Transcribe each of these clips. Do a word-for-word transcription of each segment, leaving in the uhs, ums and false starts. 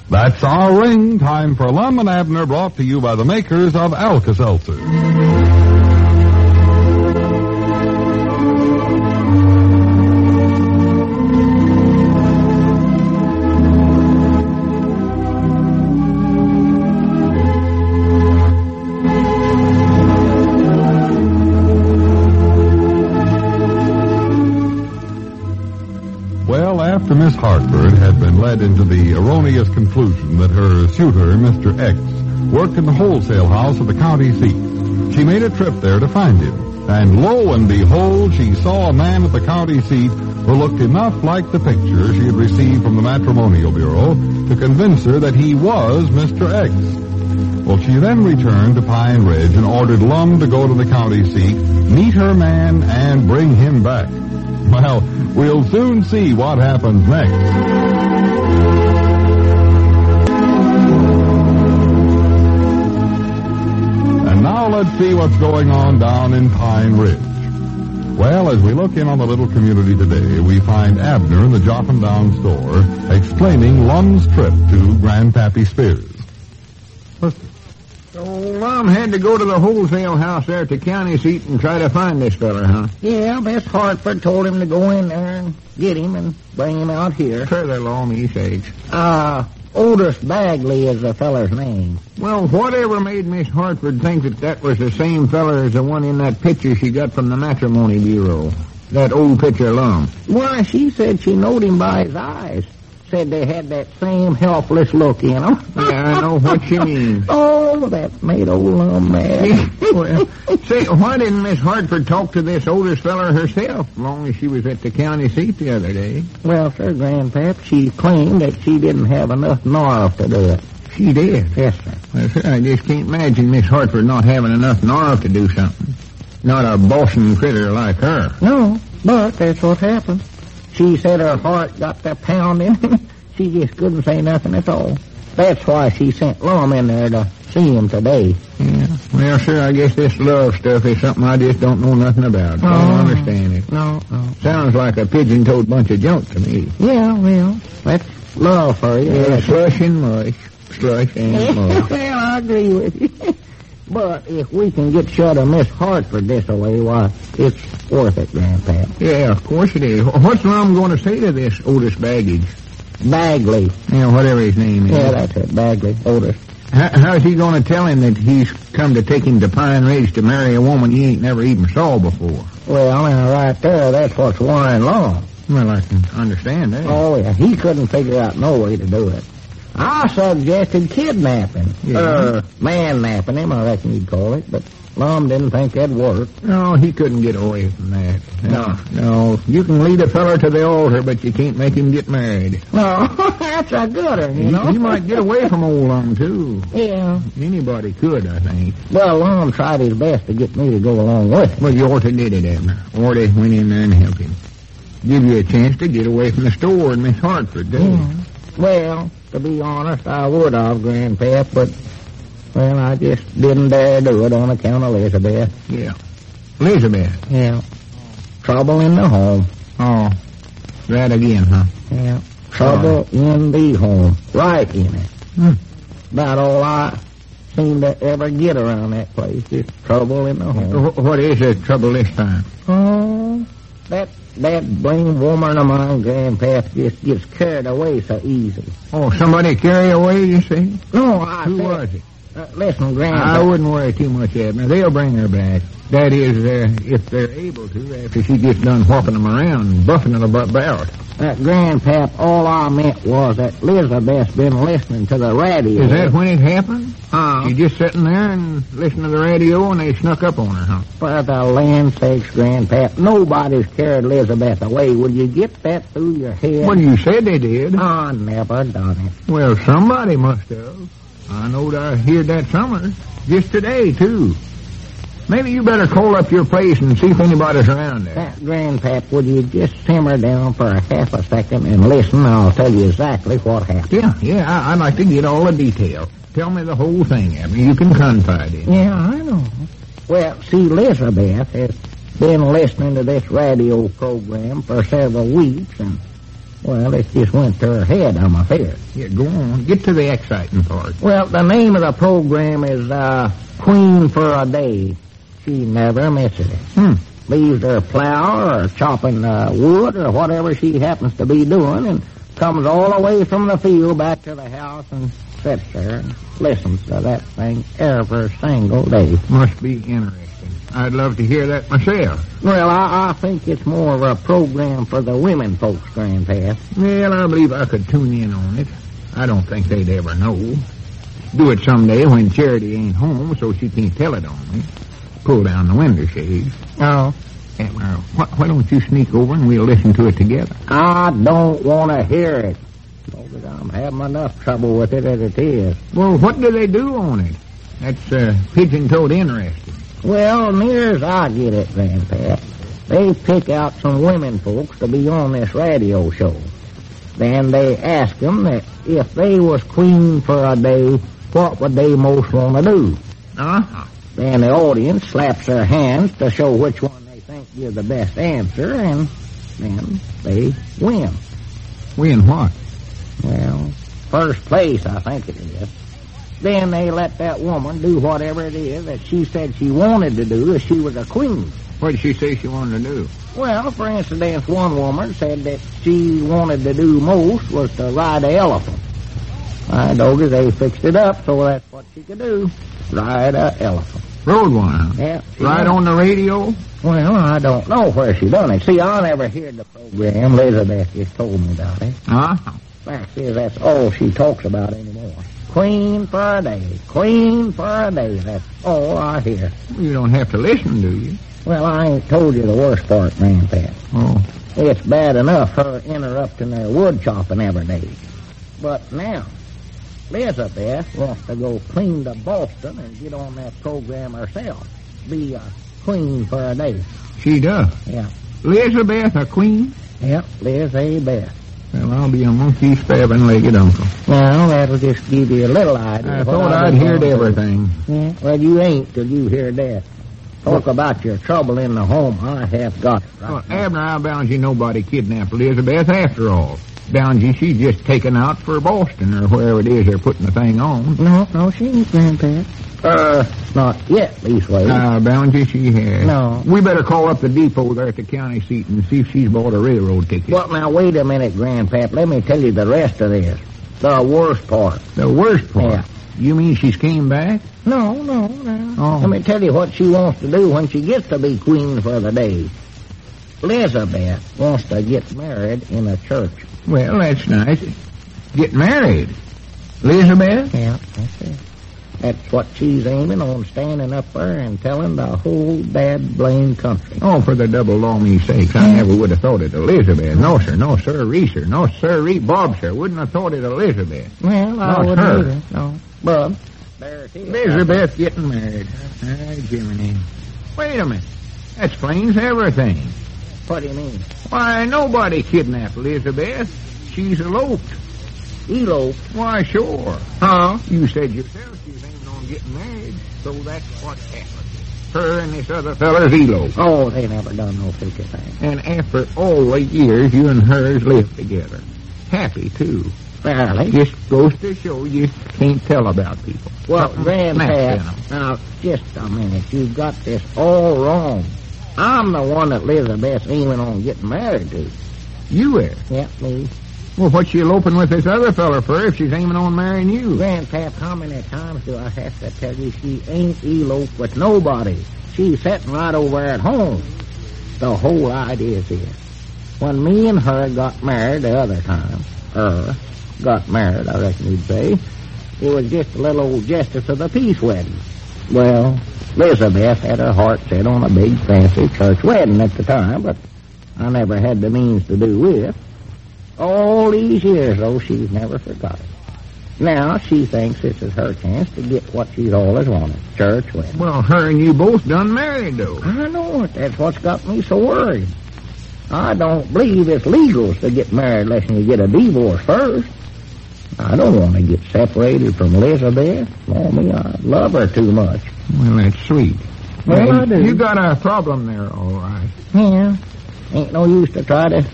That's our ring. Time for Lum and Abner, brought to you by the makers of Alka-Seltzer. After Miss Hartford had been led into the erroneous conclusion that her suitor, Mister X, worked in the wholesale house of the county seat, she made a trip there to find him. And lo and behold, she saw a man at the county seat who looked enough like the picture she had received from the Matrimonial Bureau to convince her that he was Mister X. Well, she then returned to Pine Ridge and ordered Lum to go to the county seat, meet her man, and bring him back. Well, we'll soon see what happens next. And now let's see what's going on down in Pine Ridge. Well, as we look in on the little community today, we find Abner in the Jotham Down store explaining Lum's trip to Grandpappy Spears. Listen. So Lum had to go to the wholesale house there at the county seat and try to find this feller, huh? Yeah, Miss Hartford told him to go in there and get him and bring him out here. Further along these eggs. Uh, Otis Bagley is the feller's name. Well, whatever made Miss Hartford think that that was the same feller as the one in that picture she got from the Matrimony Bureau? That old picture, Lum. Why, she said she knowed him by his eyes. Said they had that same helpless look in them. Yeah, I know what you mean. Oh, that made old Lum mad. Well, say, why didn't Miss Hartford talk to this Otis feller herself, long as she was at the county seat the other day? Well, sir, Grandpap, she claimed that she didn't have enough nerve to do it. She did? Yes, sir. Well, sir, I just can't imagine Miss Hartford not having enough nerve to do something. Not a bossing critter like her. No, but that's what happened. She said her heart got to pounding. She just couldn't say nothing at all. That's why she sent Lum in there to see him today. Yeah. Well, sir, I guess this love stuff is something I just don't know nothing about. No. I don't understand it. No, no. Sounds like a pigeon-toed bunch of junk to me. Yeah, well, that's love for you. Yeah, slush and mush. Slush and mush. Well, I agree with you. But if we can get shut of Miss Hartford this away, why, it's worth it, Grandpa. Yeah, of course it is. What's Lum going to say to this Otis Baggage? Bagley. Yeah, whatever his name is. Yeah, that's it, Bagley, Otis. How, how's he going to tell him that he's come to take him to Pine Ridge to marry a woman he ain't never even saw before? Well, now, right there, that's what's worrying Lum. Well, I can understand that. Oh, yeah, he couldn't figure out no way to do it. I suggested kidnapping. Yeah. Uh, man-napping him, I reckon you'd call it, but Lum didn't think that'd work. No, he couldn't get away from that. No. No, you can lead a feller to the altar, but you can't make him get married. No, that's a gooder, you know. He, he might get away from old Lum, too. Yeah. Anybody could, I think. Well, Lum tried his best to get me to go along with him. Well, you ought to did it, Abner. Ought to went in there and helped him. Give you a chance to get away from the store in Miss Hartford, too. Yeah. Well, to be honest, I would have, Grandpap, but, well, I just didn't dare do it on account of Elizabeth. Yeah. Elizabeth? Yeah. Trouble in the home. Oh, that again, huh? Yeah. Trouble oh. in the home. Right in it. Hmm. About all I seem to ever get around that place is trouble in the home. What is the trouble this time? Oh, that that blame woman of mine, Grandpap, just gets carried away so easily. Oh, somebody carry away, you say? No, I Who said, was it? Uh, listen, Grandpap. I wouldn't worry too much, Abner. They'll bring her back. That is, uh, if they're able to, after she gets done whopping them around and buffing them about. Uh, Grandpap, all I meant was that Elizabeth's been listening to the radio. Is that when it happened? Uh, She just sitting there and listening to the radio and they snuck up on her, huh? For the land sakes, Grandpap, nobody's carried Elizabeth away. Will you get that through your head? Well, you said they did. I never done it. Well, somebody must have. I knowed I heard that somewhere. Just today, too. Maybe you better call up your place and see if anybody's around there. That, Grandpap, would you just simmer down for a half a second and listen? I'll tell you exactly what happened. Yeah, yeah, I, I'd like to get all the details. Tell me the whole thing, Abby. You can confide in. Yeah, I know. Well, see, Elizabeth has been listening to this radio program for several weeks, and Well, it just went to her head, I'm afraid. Yeah, go on. Get to the exciting part. Well, the name of the program is uh, Queen for a Day. She never misses it. Hmm. Leaves her plow or chopping uh, wood or whatever she happens to be doing and comes all the way from the field back to the house and sits there and listens to that thing every single day. Must be interesting. I'd love to hear that myself. Well, I, I think it's more of a program for the women folks, Grandpa. Well, I believe I could tune in on it. I don't think they'd ever know. Do it someday when Charity ain't home so she can't tell it on me. Pull down the window shades. Oh. And, uh, why, why don't you sneak over and we'll listen to it together? I don't want to hear it. Because I'm having enough trouble with it as it is. Well, what do they do on it? That's uh, pigeon-toed interesting. Well, near as I get it, Grandpa, they pick out some women folks to be on this radio show. Then they ask them that if they was queen for a day, what would they most want to do? Uh-huh. Then the audience slaps their hands to show which one they think gives the best answer, and then they win. Win what? Well, first place, I think it is. Then they let that woman do whatever it is that she said she wanted to do if she was a queen. What did she say she wanted to do? Well, for instance, one woman said that she wanted to do most was to ride an elephant. My doggies, they fixed it up so that's what she could do. Ride an elephant. Rode one, huh? Yeah. Right on the radio? Well, I don't know where she done it. See, I never heard the program. Elizabeth just told me about it. Uh-huh. Fact is, that's all she talks about anymore. Queen for a day. Queen for a day. That's all I hear. You don't have to listen, do you? Well, I ain't told you the worst part, Grandpa. Oh. It's bad enough her interrupting their wood chopping every day. But now, Elizabeth wants to go clean to Boston and get on that program herself. Be a queen for a day. She does? Yeah. Elizabeth, a queen? Yep, Elizabeth. Well, I'll be a monkey stabbing-legged uncle. Well, that'll just give you a little idea. I thought I'd heard everything. Yeah, well, you ain't till you hear that. Talk about your trouble in the home. I have got it right Well, now. Abner, I bound you nobody kidnapped Elizabeth after all. Bound you she's just taken out for Boston or wherever it is they're putting the thing on. No, no, she ain't, Grandpa. Uh, not yet, leastways. I bound you she has. No. We better call up the depot there at the county seat and see if she's bought a railroad ticket. Well, now, wait a minute, Grandpap. Let me tell you the rest of this. The worst part. The worst part? Yeah. You mean she's came back? No, no, no. Oh. Let me tell you what she wants to do when she gets to be queen for the day. Elizabeth wants to get married in a church. Well, that's nice. Get married. Elizabeth? Yeah, that's it. That's what she's aiming on, standing up there and telling the whole bad blame country. Oh, for the double law me sakes, I never would have thought it Elizabeth. No, sir, no, sir, sir, no, sir, Bob, sir, wouldn't have thought it Elizabeth. Well, I Not wouldn't her. either. No, but there it is. Elizabeth getting married. Ah, Jiminy. Wait a minute. That explains everything. What do you mean? Why, nobody kidnapped Elizabeth. She's eloped. Elope? Why, sure. Huh? You said yourself she's aiming on getting married, so that's what happened. Her and this other feller's eloped. Oh, they never done no such a thing. And after all the years you and hers lived together. Happy, too. Fairly. Just goes to show you can't tell about people. Well, Something snaps in 'em. Grandpa, now, just a minute. You've got this all wrong. I'm the one that Elizabeth's aiming on getting married to. You are? Yeah, me. Well, what's she eloping with this other feller for if she's aiming on marrying you? Grandpap, how many times do I have to tell you she ain't eloped with nobody? She's sitting right over at home. The whole idea is this. When me and her got married the other time, er, got married, I reckon you'd say, it was just a little old justice of the peace wedding. Well, Elizabeth had her heart set on a big, fancy church wedding at the time, but I never had the means to do with. All these years, though, she's never forgot it. Now she thinks this is her chance to get what she's always wanted, church wedding. Well, her and you both done married, though. I know it. That's what's got me so worried. I don't believe it's legal to get married unless you get a divorce first. I don't want to get separated from Elizabeth. Oh, me, I love her too much. Well, that's sweet. Well, I do. You got a problem there, all right. Yeah. Ain't no use to try to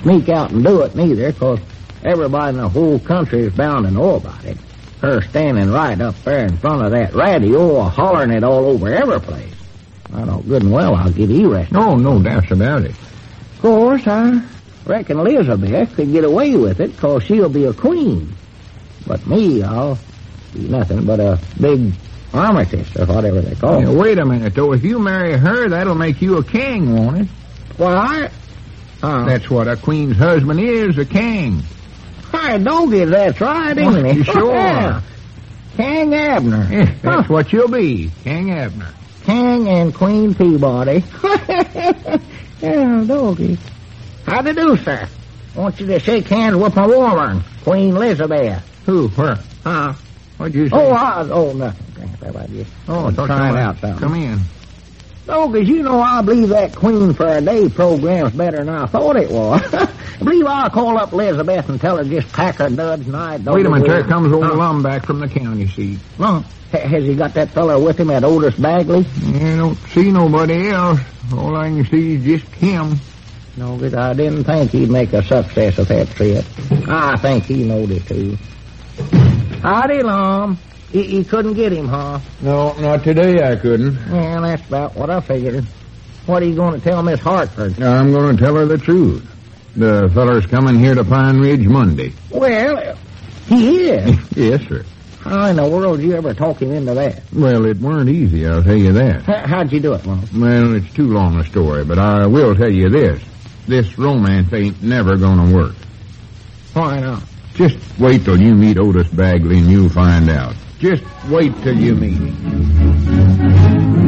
sneak out and do it neither, 'cause everybody in the whole country is bound to know about it. Her standing right up there in front of that radio, hollering it all over every place. I know good and well I'll get arrested. Oh, no doubts about it. Of course, I reckon Elizabeth could get away with it, 'cause she'll be a queen. But me, I'll be nothing but a big armistice, or whatever they call Now, it. wait a minute, though. If you marry her, that'll make you a king, won't it? Why? Uh, That's what a queen's husband is, a king. Hi, Doggy, that's right, isn't Well, it? sure. Yeah. King Abner. Yeah, that's Huh. what you'll be, King Abner. King and Queen Peabody. Yeah, Doggy. How do you do, sir? I want you to shake hands with my woman, Queen Elizabeth. Who? Where? Huh? What'd you say? Oh, I, oh, nothing. I just oh, I thought trying you out something. Come in. Oh, 'cause you know I believe that Queen for a Day program's better than I thought it was. I believe I'll call up Elizabeth and tell her just pack her duds and I don't Wait a minute, know there comes old Huh? Lum back from the county seat. Huh? Ha- Has he got that feller with him, that Otis Bagley? I don't see nobody else. All I can see is just him. No, 'cause I didn't think he'd make a success of that trip. I think he knowed it, too. Howdy, Lum. You, you couldn't get him, huh? No, not today I couldn't. Well, that's about what I figured. What are you going to tell Miss Hartford? I'm going to tell her the truth. The feller's coming here to Pine Ridge Monday. Well, he is. Yes, sir. How in the world did you ever talk him into that? Well, it weren't easy, I'll tell you that. H- how'd you do it, Lum? Well, it's too long a story, but I will tell you this. This romance ain't never going to work. Why not? Just wait till you meet Otis Bagley and you'll find out. Just wait till you meet him.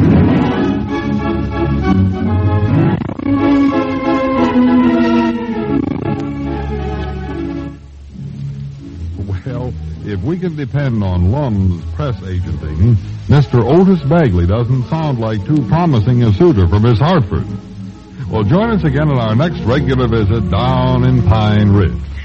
Well, if we can depend on Lum's press agenting, Mister Otis Bagley doesn't sound like too promising a suitor for Miss Hartford. Well, join us again on our next regular visit down in Pine Ridge.